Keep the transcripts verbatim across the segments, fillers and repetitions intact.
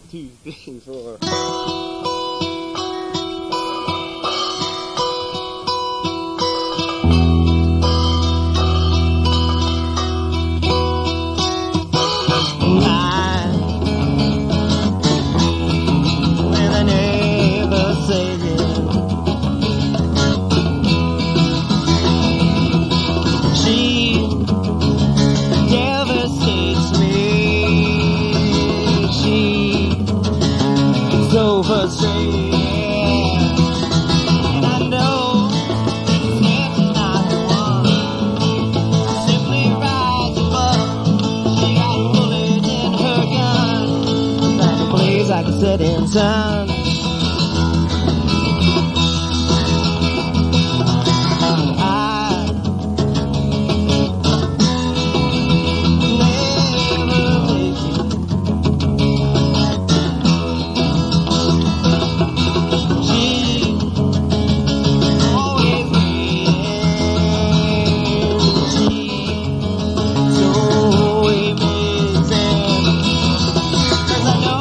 two, three, four. Setting sun. I never make it. She always wins. She's so amazing. 'Cause I know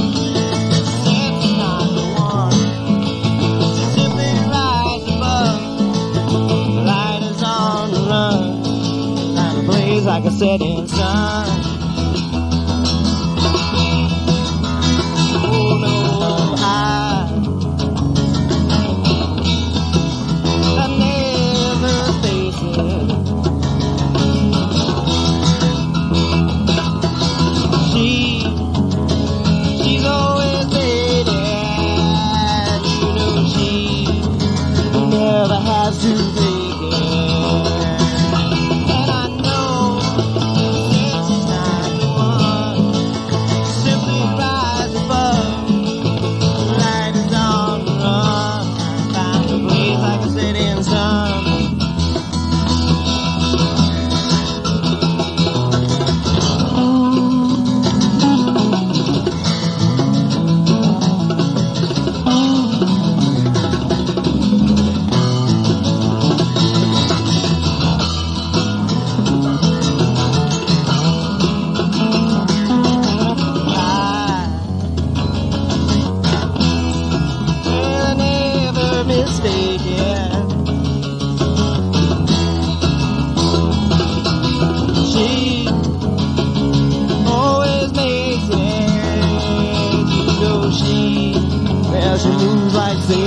like a setting sun. Oh no, I I never face it. She she's always waiting. You know she never has to take it. And I know she's not the one. Simply rise above. The light is on the run. Find a place like a setting sun. She always makes it. You know she, well, she moves like say